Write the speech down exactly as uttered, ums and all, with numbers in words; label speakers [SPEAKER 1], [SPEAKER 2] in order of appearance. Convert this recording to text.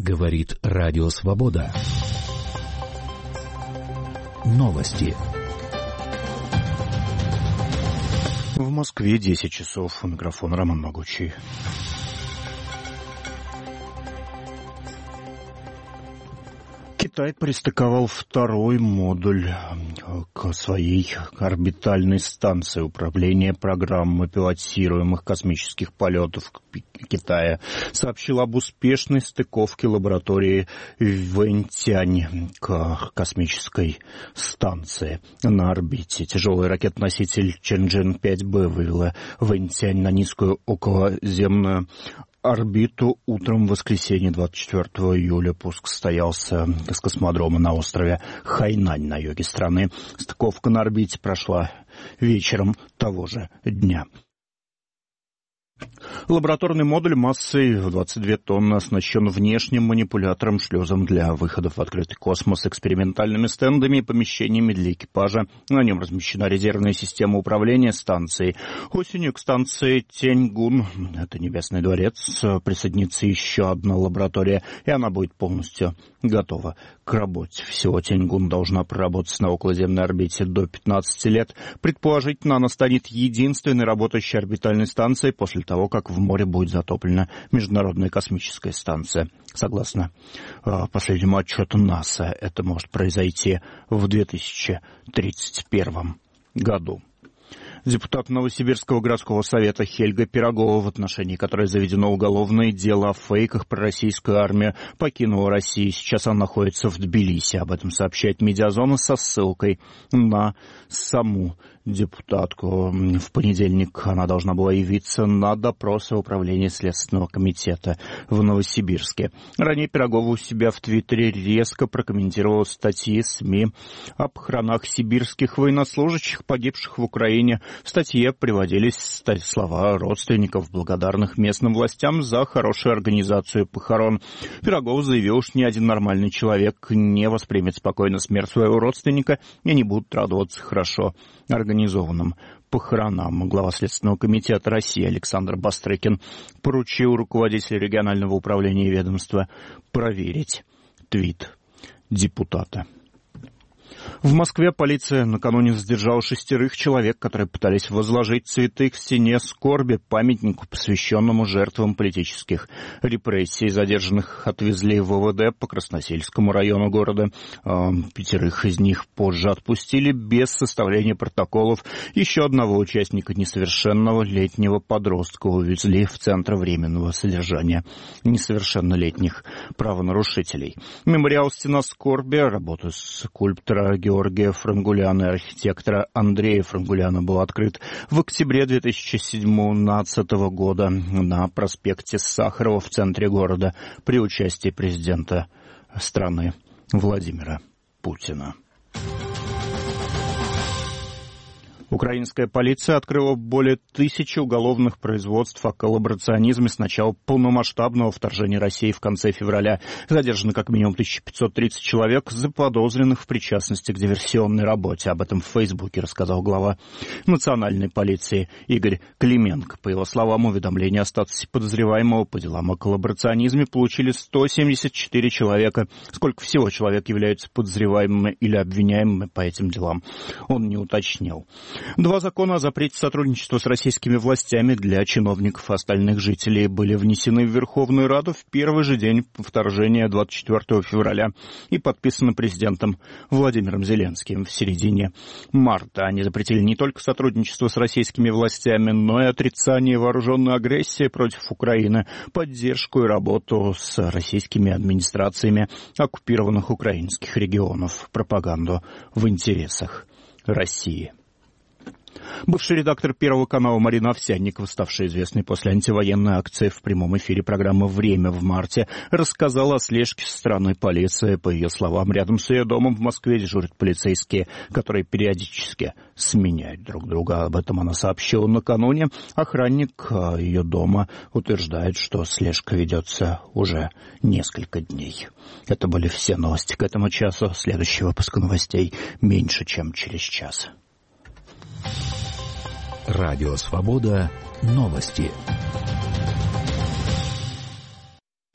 [SPEAKER 1] Говорит Радио Свобода. Новости.
[SPEAKER 2] В Москве десять часов. У микрофона Роман Могучий. Китай пристыковал второй модуль к своей орбитальной станции управления программой пилотируемых космических полетов Китая. Сообщил об успешной стыковке лаборатории Вэньтянь к космической станции на орбите. Тяжелый ракетоноситель Чэньчжэнь пять бэ вывела Вэньтянь на низкую околоземную орбиту утром в воскресенье двадцать четвёртого июля. Пуск состоялся с космодрома на острове Хайнань на юге страны. Стыковка на орбите прошла вечером того же дня. Лабораторный модуль массой в двадцать две тонны оснащен внешним манипулятором-шлюзом для выходов в открытый космос, экспериментальными стендами и помещениями для экипажа. На нем размещена резервная система управления станцией. Осенью к станции Тяньгун, это Небесный дворец, присоединится еще одна лаборатория, и она будет полностью готова к работе. Всего Тяньгун должна проработать на околоземной орбите до пятнадцати лет. Предположительно, она станет единственной работающей орбитальной станцией после того, как в море будет затоплена Международная космическая станция. Согласно э, последнему отчету НАСА, это может произойти в две тысячи тридцать первом году. Депутат Новосибирского городского совета Хельга Пирогова, в отношении которой заведено уголовное дело о фейках про российскую армию, покинула Россию. Сейчас она находится в Тбилиси. Об этом сообщает Медиазона со ссылкой на саму депутатку. В понедельник она должна была явиться на допрос в управлении Следственного комитета в Новосибирске. Ранее Пирогова у себя в Твиттере резко прокомментировала статьи СМИ о похоронах сибирских военнослужащих, погибших в Украине. В статье приводились слова родственников, благодарных местным властям за хорошую организацию похорон. Пирогова заявил, что ни один нормальный человек не воспримет спокойно смерть своего родственника и не будут радоваться хорошо организованным похоронам. Глава Следственного комитета России Александр Бастрыкин поручил руководителю регионального управления ведомства проверить твит депутата. В Москве полиция накануне задержала шестерых человек, которые пытались возложить цветы к стене скорби, памятнику, посвященному жертвам политических репрессий. Задержанных отвезли в ВВД по Красносельскому району города. Пятерых из них позже отпустили без составления протоколов. Еще одного участника несовершенного летнего подростка увезли в Центр временного содержания несовершеннолетних правонарушителей. Мемориал «Стена скорби», работа скульптора Георгия Франгуляна и архитектора Андрея Франгуляна, был открыт в октябре две тысячи семнадцатого года на проспекте Сахарова в центре города при участии президента страны Владимира Путина. Украинская полиция открыла более тысячи уголовных производств о коллаборационизме с начала полномасштабного вторжения России в конце февраля. Задержано как минимум тысяча пятьсот тридцать человек, заподозренных в причастности к диверсионной работе. Об этом в Фейсбуке рассказал глава национальной полиции Игорь Клименко. По его словам, уведомление о статусе подозреваемого по делам о коллаборационизме получили сто семьдесят четыре человека. Сколько всего человек являются подозреваемыми или обвиняемыми по этим делам, он не уточнил. Два закона о запрете сотрудничества с российскими властями для чиновников и остальных жителей были внесены в Верховную Раду в первый же день вторжения двадцать четвёртого февраля и подписаны президентом Владимиром Зеленским в середине марта. Они запретили не только сотрудничество с российскими властями, но и отрицание вооруженной агрессии против Украины, поддержку и работу с российскими администрациями оккупированных украинских регионов, пропаганду в интересах России. Бывший редактор Первого канала Марина Овсянникова, ставшая известной после антивоенной акции в прямом эфире программы «Время» в марте, рассказала о слежке со стороны полиции. По ее словам, рядом с ее домом в Москве дежурят полицейские, которые периодически сменяют друг друга. Об этом она сообщила накануне. Охранник ее дома утверждает, что слежка ведется уже несколько дней. Это были все новости к этому часу. Следующий выпуск новостей меньше, чем через час.
[SPEAKER 1] Радио Свобода. Новости.